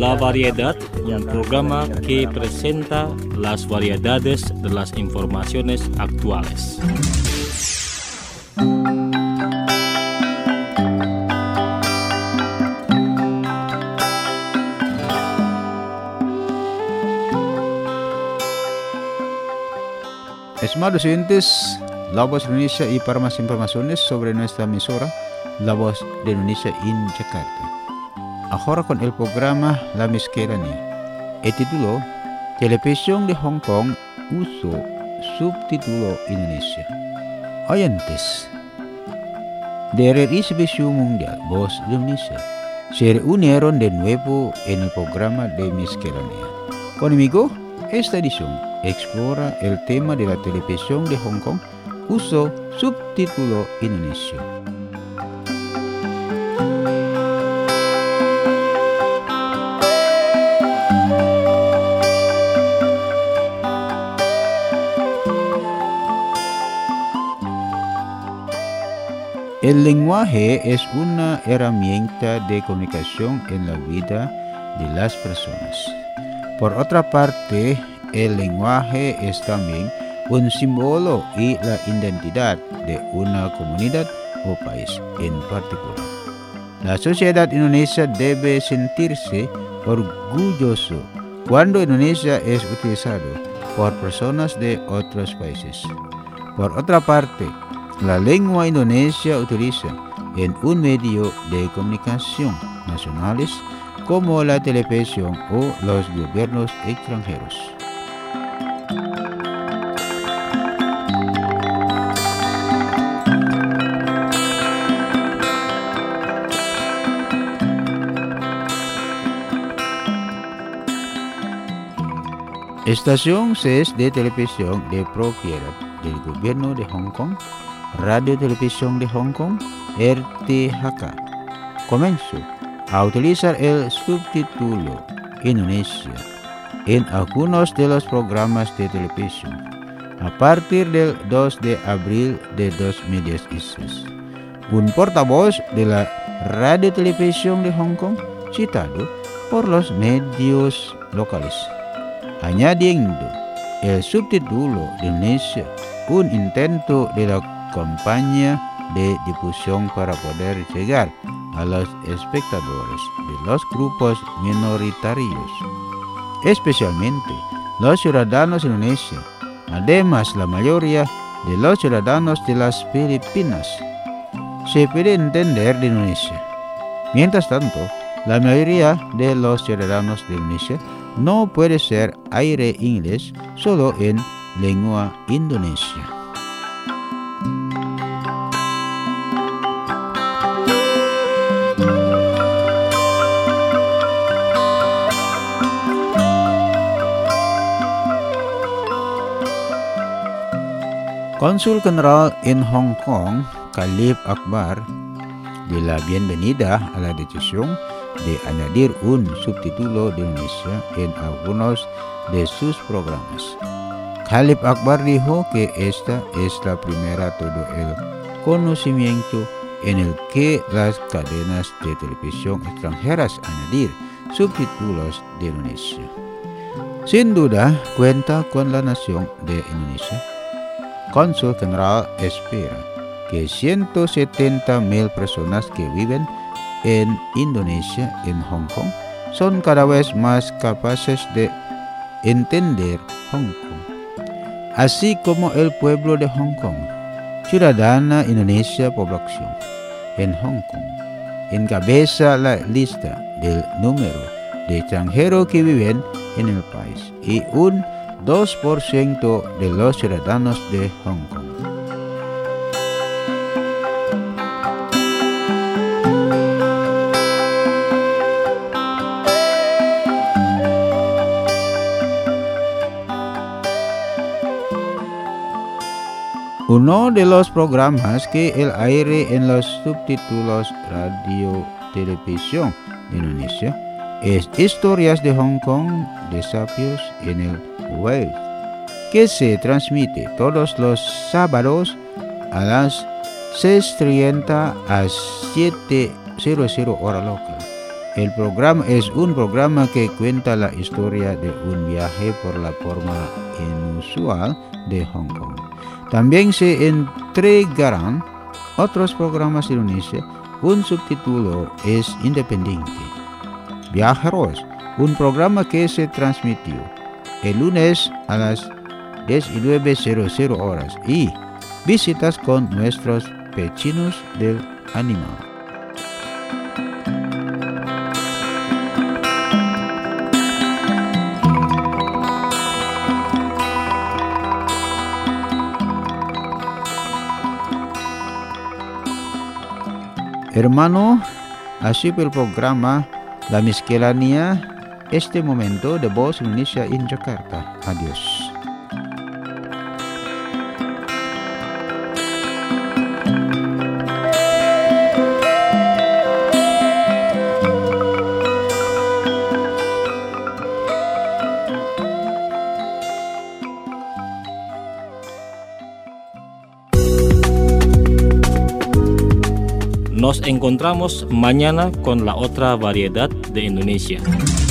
La Variedad, un programa que presenta las variedades de las informaciones actuales. Estimados oyentes, La Voz de Indonesia, y para más informaciones sobre nuestra emisora, La Voz de Indonesia en Jakarta. Ahora con el programa La Miscelánea. El título, Televisión de Hong Kong uso subtítulo Indonesia. Oyentes, de la exhibición mundial Voz de Indonesia se reunieron de nuevo en el programa de Miscelánea. Conmigo, esta edición explora el tema de la televisión de Hong Kong, uso subtítulo Indonesia. El lenguaje es una herramienta de comunicación en la vida de las personas. Por otra parte, el lenguaje es también un símbolo y la identidad de una comunidad o país en particular. La sociedad indonesia debe sentirse orgulloso cuando Indonesia es utilizado por personas de otros países. Por otra parte, la lengua indonesia utiliza en un medio de comunicación nacionales como la televisión o los gobiernos extranjeros. Estación 6 de televisión de propiedad del gobierno de Hong Kong, Radio Televisión de Hong Kong, RTHK, comenzó a utilizar el subtítulo Indonesia en algunos de los programas de televisión a partir del 2 de abril de 2016. Un portavoz de la Radio Televisión de Hong Kong, citado por los medios locales, añadiendo el subtítulo de Indonesia, un intento de la campaña de difusión para poder llegar a los espectadores de los grupos minoritarios, especialmente los ciudadanos Indonesia. Además, la mayoría de los ciudadanos de las Filipinas se puede entender de Indonesia. Mientras tanto, la mayoría de los ciudadanos de Indonesia no puede ser aire inglés solo en lengua indonesia. Cónsul General en Hong Kong, Khalif Akbar, de la bienvenida a la decisión de añadir un subtítulo de Indonesia en algunos de sus programas. Khalif Akbar dijo que esta es la primera todo el conocimiento en el que las cadenas de televisión extranjeras añadir subtítulos de Indonesia. Sin duda, cuenta con la nación de Indonesia. Cónsul General espera que 170,000 personas que viven en Indonesia, en Hong Kong, son cada vez más capaces de entender Hong Kong, así como el pueblo de Hong Kong, ciudadana Indonesia población en Hong Kong, encabeza la lista del número de extranjeros que viven en el país y un 2% de los ciudadanos de Hong Kong. Uno de los programas que el aire en los subtítulos Radio Televisión de Indonesia es Historias de Hong Kong, Desafíos en el Web, que se transmite todos los sábados a las 6:30 a 7:00 hora local. El programa es un programa que cuenta la historia de un viaje por la forma inusual de Hong Kong. También se entregarán otros programas de Indonesia. Un subtítulo es independiente. Viajeros, un programa que se transmitió el lunes a las 19:00 horas y visitas con nuestros vecinos del animal. Hermano, así el programa La Miscelánea, este momento de Voz Indonesia en Jakarta. Adiós. Nos encontramos mañana con la otra variedad de Indonesia.